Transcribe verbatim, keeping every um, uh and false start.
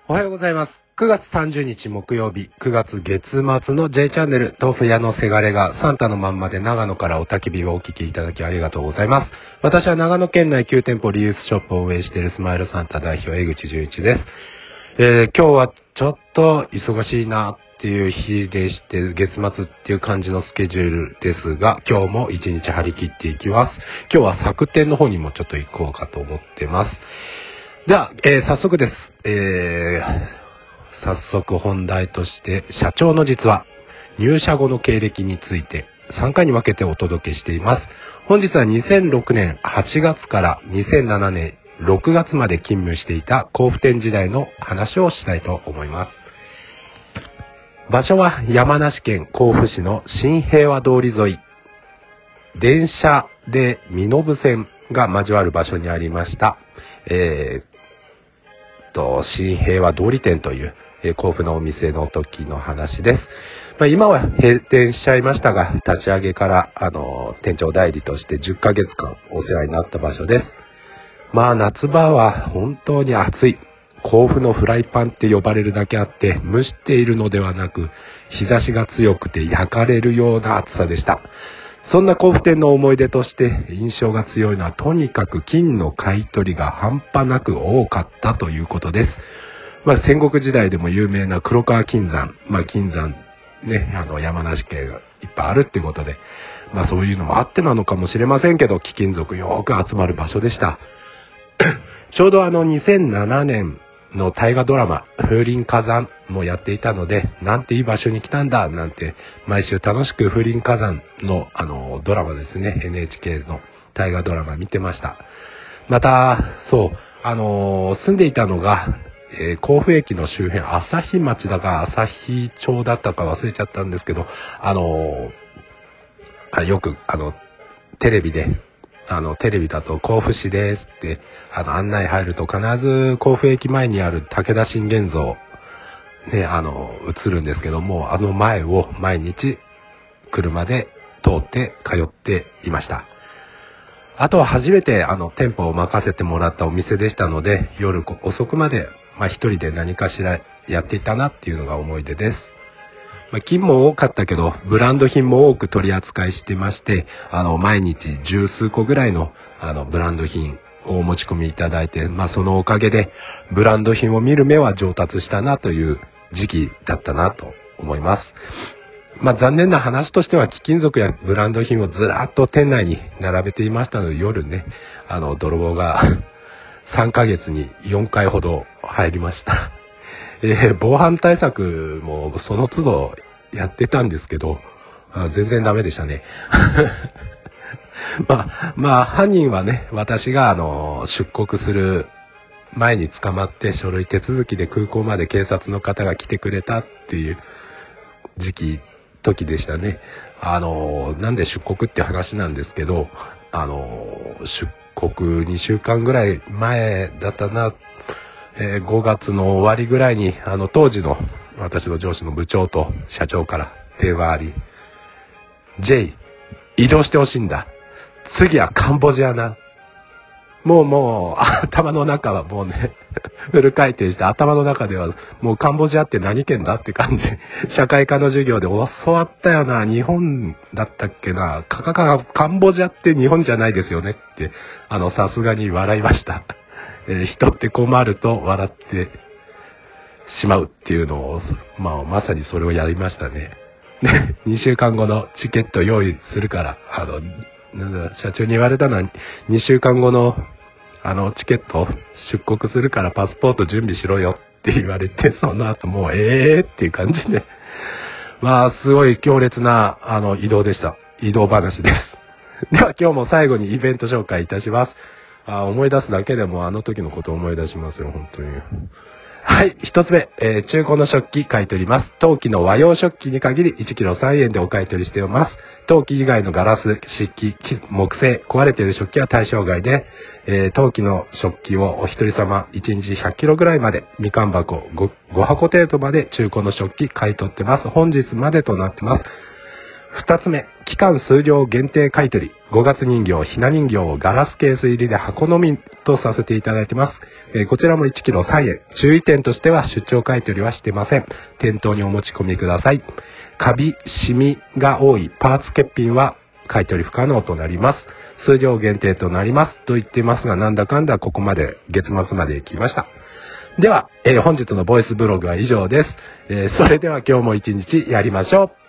おはようございます。くがつさんじゅうにち木曜日、くがつ月末の J チャンネル、豆腐屋のせがれがサンタのまんまで長野からおたき火をお聞きいただきありがとうございます。私は長野県内きゅうてんぽリユースショップを運営しているスマイルサンタ代表江口純一です。えー、今日はちょっと忙しいなっていう日でして、月末っていう感じのスケジュールですが、今日も一日張り切っていきます。今日は作店の方にもちょっと行こうかと思ってます。では、えー、早速です。えー早速本題として社長の実話、入社後の経歴についてさんかいに分けてお届けしています。本日はにせんろくねんはちがつからにせんななねんろくがつまで勤務していた甲府店時代の話をしたいと思います。場所は山梨県甲府市の新平和通り沿い、電車で身延線が交わる場所にありました、えー、と新平和通り店という甲府のお店の時の話です。まあ、今は閉店しちゃいましたが、立ち上げからあの店長代理としてじゅっかげつかんお世話になった場所です。まあ夏場は本当に暑い。甲府のフライパンって呼ばれるだけあって、蒸しているのではなく日差しが強くて焼かれるような暑さでした。そんな甲府店の思い出として印象が強いのは、とにかく金の買い取りが半端なく多かったということです。まあ、戦国時代でも有名な黒川金山、まあ、金山ね、あの山梨県がいっぱいあるっていうことで、まあそういうのもあってなのかもしれませんけど、貴金属よく集まる場所でした。ちょうどあのにせんななねんの大河ドラマ風林火山もやっていたので、なんていい場所に来たんだなんて毎週楽しく風林火山のあのドラマですね、 エヌエイチケー の大河ドラマ見てました。またそうあの住んでいたのがえー、甲府駅の周辺、旭町だか旭町だったか忘れちゃったんですけど、あのー、よくあのテレビであのテレビだと甲府市ですってあの案内入ると、必ず甲府駅前にある武田信玄像ね、あの映るんですけども、あの前を毎日車で通って通っていました。あとは初めてあの店舗を任せてもらったお店でしたので、夜遅くまでまあ一人で何かしらやっていたなっていうのが思い出です。まあ、金も多かったけど、ブランド品も多く取り扱いしてまして、あの毎日十数個ぐらいのあのブランド品をお持ち込みいただいて、まあそのおかげでブランド品を見る目は上達したなという時期だったなと思います。まあ残念な話としては、貴金属やブランド品をずらっと店内に並べていましたので、夜ね、あの泥棒がさんかげつによんかいほど入りました。えー、防犯対策もその都度やってたんですけど、あ全然ダメでしたね。まあ、まあ、犯人はね、私があの出国する前に捕まって書類手続きで空港まで警察の方が来てくれたっていう時期、時でしたね。あの、なんで出国って話なんですけど、あの、出国にしゅうかんぐらい前だったな、えー、ごがつの終わりぐらいに、あの、当時の私の上司の部長と社長から電話あり、J、移動してほしいんだ。次はカンボジアな。もうもう、頭の中はもうね、フル回転して、頭の中ではもうカンボジアって何県だって感じ。社会科の授業で教わったよな。日本だったっけな。カカカカンボジアって日本じゃないですよねって、あの、さすがに笑いました。えー、人って困ると笑ってしまうっていうのを、まあ、まさにそれをやりましたね。で、にしゅうかんごのチケット用意するから、あの、社長に言われたのは、にしゅうかんごのあのチケット出国するからパスポート準備しろよって言われて、その後もうええーっていう感じで、まあすごい強烈なあの移動でした。移動話です。では今日も最後にイベント紹介いたします。あ思い出すだけでもあの時のことを思い出しますよ、本当に。はい、一つ目、えー、中古の食器買い取ります。陶器の和洋食器に限りいちキロさんえんでお買い取りしています。陶器以外のガラス、漆器、木製、壊れている食器は対象外で、えー、陶器の食器をお一人様いちにちひゃっキロぐらいまで、みかん箱 5, ごはこ程度まで中古の食器買い取ってます。本日までとなってます。 二つ目、期間数量限定買取。ごがつ人形、ひな人形をガラスケース入りで箱のみとさせていただいてます。えー、こちらもいちキロさんえん。注意点としては出張買取はしてません。店頭にお持ち込みください。カビ、シミが多いパーツ欠品は買取不可能となります。数量限定となりますと言っていますが、なんだかんだここまで月末まで来ました。では、えー、本日のボイスブログは以上です。えー、それでは今日も一日やりましょう。